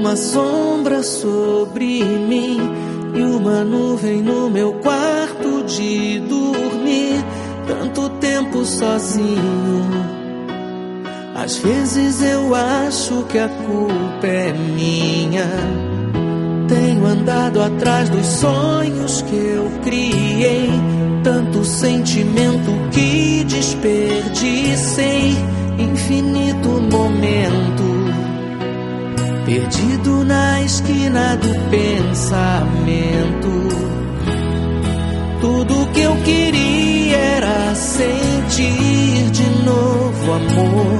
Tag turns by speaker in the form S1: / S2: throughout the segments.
S1: uma sombra sobre mim e uma nuvem no meu quarto de dormir. Tanto tempo sozinho, às vezes eu acho que a culpa é minha. Tenho andado atrás dos sonhos que eu criei, tanto sentimento que desperdicei, infinito momento perdido na esquina do pensamento. Tudo que eu queria era sentir de novo amor.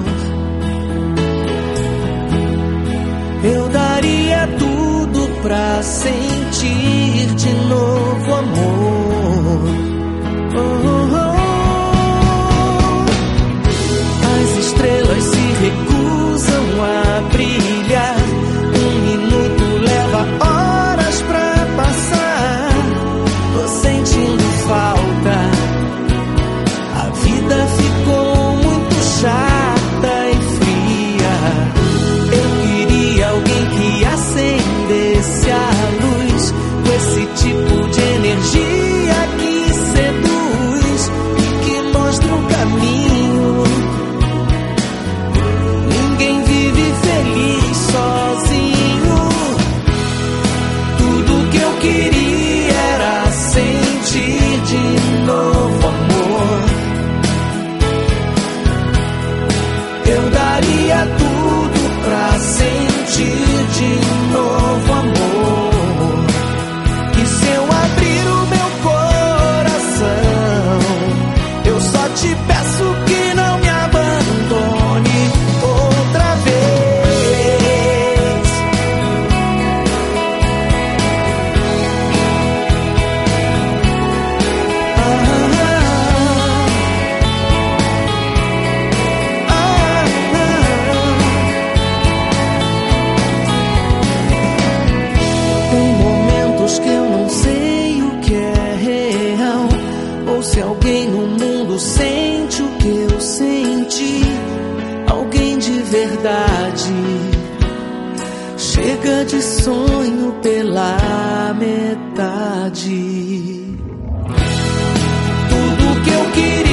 S1: Eu daria tudo pra sentir de novo amor. Oh, oh, oh. As estrelas se recusam a brilhar. Um minuto leva horas pra passar. Tô sentindo falta. A vida ficou muito chata e fria. Eu queria alguém que acendesse a luz, com esse tipo de energia que seduz e que mostra o caminho. Ninguém vive feliz sozinho. Tudo que eu queria era sentir de novo amor. Eu daria tudo pra sentir de novo amor. E se eu abrir o meu coração, eu só te peço que não me abandone outra vez. Tem momentos que eu não sei o que é real, ou se alguém no mundo sente o que eu senti. Alguém de verdade. Chega de sonho pela metade. Tudo que eu queria